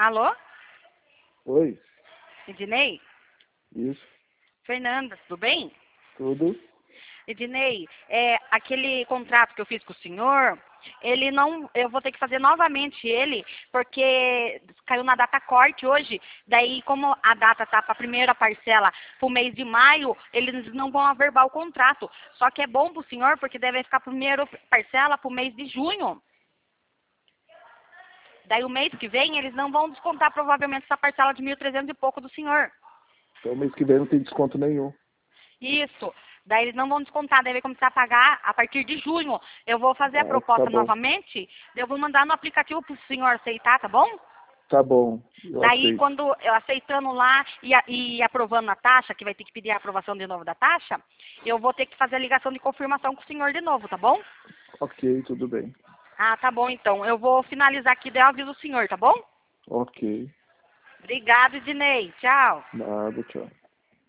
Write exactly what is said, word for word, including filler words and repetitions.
Alô? Oi, Ednei? isso, Fernanda, tudo bem? tudo. Ednei, é, aquele contrato que eu fiz com o senhor, ele não, eu vou ter que fazer novamente ele, porque caiu na data corte hoje, daí como a data tá para a primeira parcela pro mês de maio, eles não vão averbar o contrato. Só que é bom pro senhor, porque deve ficar a primeira parcela pro mês de junho. Daí o mês que vem eles não vão descontar provavelmente essa parcela de mil e trezentos e pouco do senhor. Então mês que vem não tem desconto nenhum. Isso. Daí eles não vão descontar, daí vai começar a pagar a partir de junho. Eu vou fazer a Ah, tá proposta bom. novamente, daí eu vou mandar no aplicativo para o senhor aceitar, tá bom? Tá bom, eu Daí aceito. quando eu aceitando lá e, a- e aprovando a taxa, que vai ter que pedir a aprovação de novo da taxa, eu vou ter que fazer a ligação de confirmação com o senhor de novo, tá bom? Ok, tudo bem. Ah, tá bom então. Eu vou finalizar aqui, daí eu aviso o senhor, tá bom? Ok, Obrigado, Ednei. Tchau. nada, tchau.